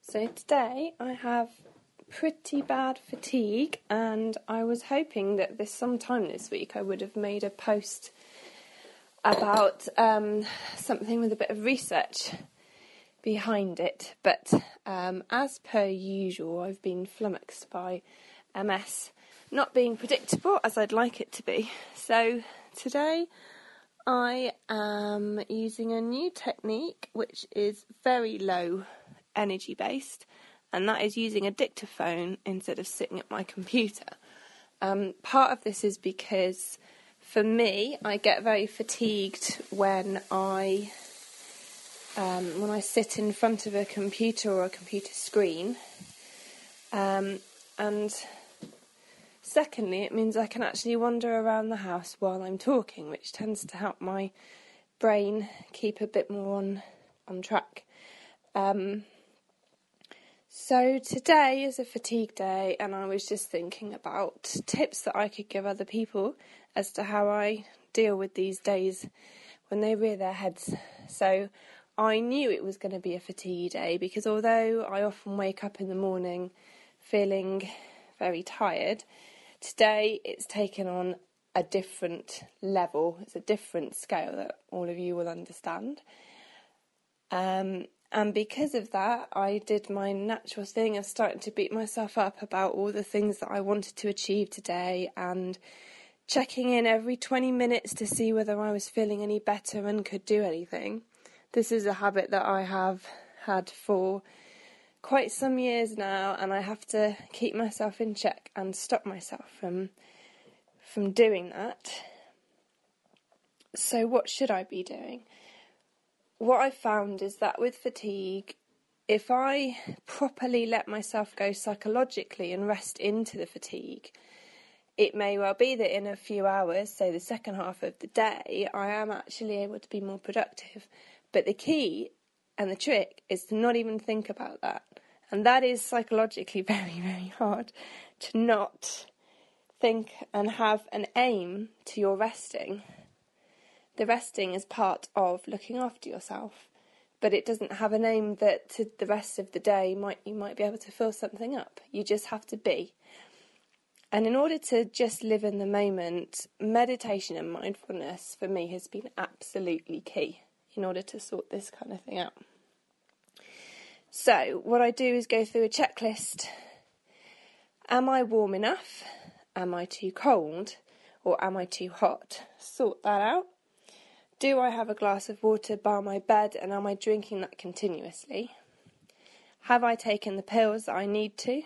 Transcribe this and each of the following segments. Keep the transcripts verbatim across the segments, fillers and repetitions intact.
So today I have pretty bad fatigue, and I was hoping that this sometime this week I would have made a post about um, something with a bit of research behind it, but um, as per usual I've been flummoxed by M S not being predictable as I'd like it to be. So today I am using a new technique which is very low energy based, and that is using a dictaphone instead of sitting at my computer. Um, part of this is because for me I get very fatigued when I um, when I sit in front of a computer or a computer screen, um, and secondly it means I can actually wander around the house while I'm talking, which tends to help my brain keep a bit more on, on track. Um, So today is a fatigue day, and I was just thinking about tips that I could give other people as to how I deal with these days when they rear their heads. So I knew it was going to be a fatigue day because although I often wake up in the morning feeling very tired, today it's taken on a different level. It's a different scale that all of you will understand. Um... And because of that, I did my natural thing of starting to beat myself up about all the things that I wanted to achieve today and checking in every twenty minutes to see whether I was feeling any better and could do anything. This is a habit that I have had for quite some years now, and I have to keep myself in check and stop myself from, from doing that. So what should I be doing? What I've found is that with fatigue, if I properly let myself go psychologically and rest into the fatigue, it may well be that in a few hours, say the second half of the day, I am actually able to be more productive. But the key and the trick is to not even think about that. And that is psychologically very, very hard, to not think and have an aim to your resting. The resting is part of looking after yourself, but it doesn't have a name that to the rest of the day might you might be able to fill something up. You just have to be. And in order to just live in the moment, meditation and mindfulness for me has been absolutely key in order to sort this kind of thing out. So what I do is go through a checklist. Am I warm enough? Am I too cold? Or am I too hot? Sort that out. Do I have a glass of water by my bed, and am I drinking that continuously? Have I taken the pills that I need to?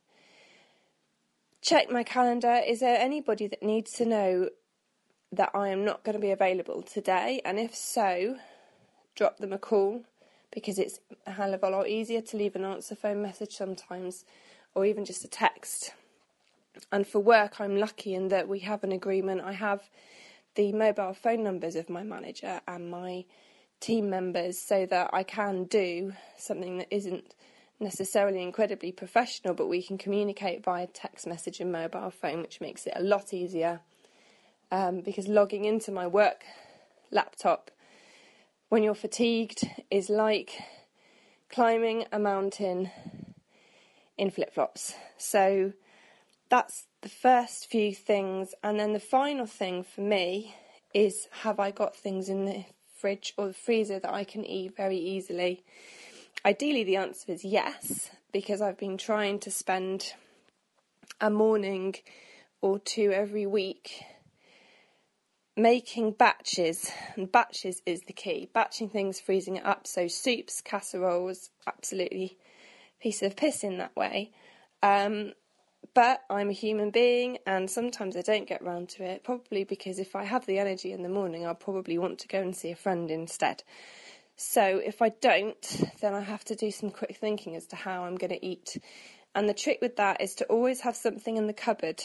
Check my calendar. Is there anybody that needs to know that I am not going to be available today? And if so, drop them a call, because it's a hell of a lot easier to leave an answer phone message sometimes, or even just a text. And for work, I'm lucky in that we have an agreement. I have the mobile phone numbers of my manager and my team members so that I can do something that isn't necessarily incredibly professional, but we can communicate via text message and mobile phone, which makes it a lot easier, um, because logging into my work laptop when you're fatigued is like climbing a mountain in flip-flops. So that's the first few things, and then the final thing for me is, have I got things in the fridge or the freezer that I can eat very easily? Ideally the answer is yes, because I've been trying to spend a morning or two every week making batches, and batches is the key. Batching things, freezing it up, so soups, casseroles, absolutely piece of piss in that way. Um... But I'm a human being, and sometimes I don't get round to it, probably because if I have the energy in the morning, I'll probably want to go and see a friend instead. So if I don't, then I have to do some quick thinking as to how I'm going to eat. And the trick with that is to always have something in the cupboard.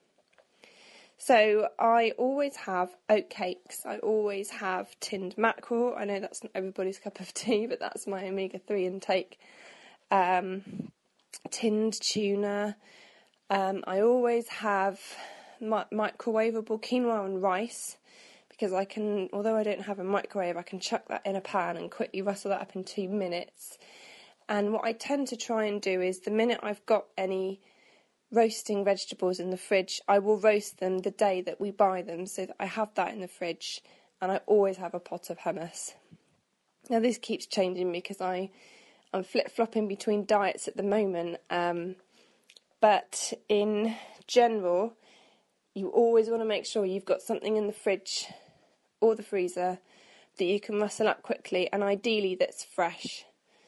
So I always have oat cakes. I always have tinned mackerel. I know that's not everybody's cup of tea, but that's my omega three intake. Um, tinned tuna. Um, I always have mi- microwavable quinoa and rice, because I can, although I don't have a microwave, I can chuck that in a pan and quickly rustle that up in two minutes. And what I tend to try and do is the minute I've got any roasting vegetables in the fridge, I will roast them the day that we buy them so that I have that in the fridge, and I always have a pot of hummus. Now this keeps changing because I, I'm flip-flopping between diets at the moment, um, but in general, you always want to make sure you've got something in the fridge or the freezer that you can rustle up quickly, and ideally that's fresh,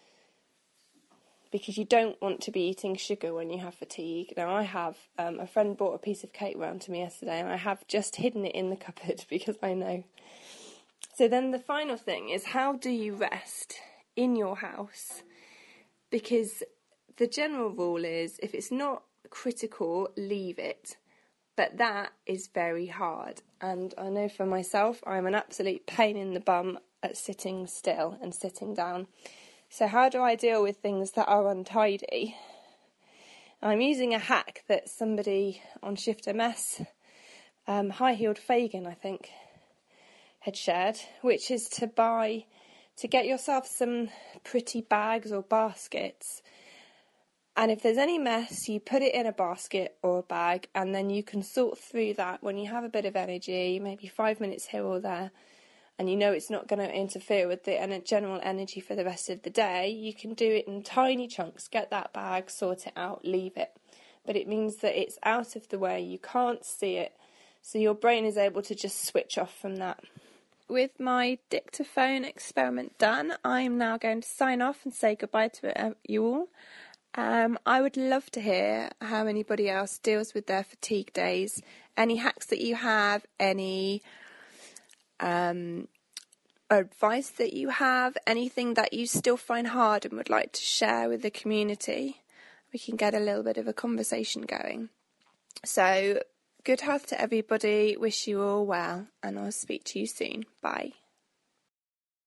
because you don't want to be eating sugar when you have fatigue. Now I have, um, a friend brought a piece of cake round to me yesterday, and I have just hidden it in the cupboard because I know. So then the final thing is, how do you rest in your house? Because the general rule is, if it's not critical, leave it. But that is very hard. And I know for myself, I'm an absolute pain in the bum at sitting still and sitting down. So how do I deal with things that are untidy? I'm using a hack that somebody on Shift M S, um, High-Heeled Fagin, I think, had shared, which is to buy, to get yourself some pretty bags or baskets, and if there's any mess, you put it in a basket or a bag, and then you can sort through that when you have a bit of energy, maybe five minutes here or there, and you know it's not going to interfere with the general energy for the rest of the day. You can do it in tiny chunks, get that bag, sort it out, leave it. But it means that it's out of the way, you can't see it, so your brain is able to just switch off from that. With my dictaphone experiment done, I'm now going to sign off and say goodbye to you all. Um, I would love to hear how anybody else deals with their fatigue days. Any hacks that you have, any um, advice that you have, anything that you still find hard and would like to share with the community. We can get a little bit of a conversation going. So, good health to everybody. Wish you all well, and I'll speak to you soon. Bye.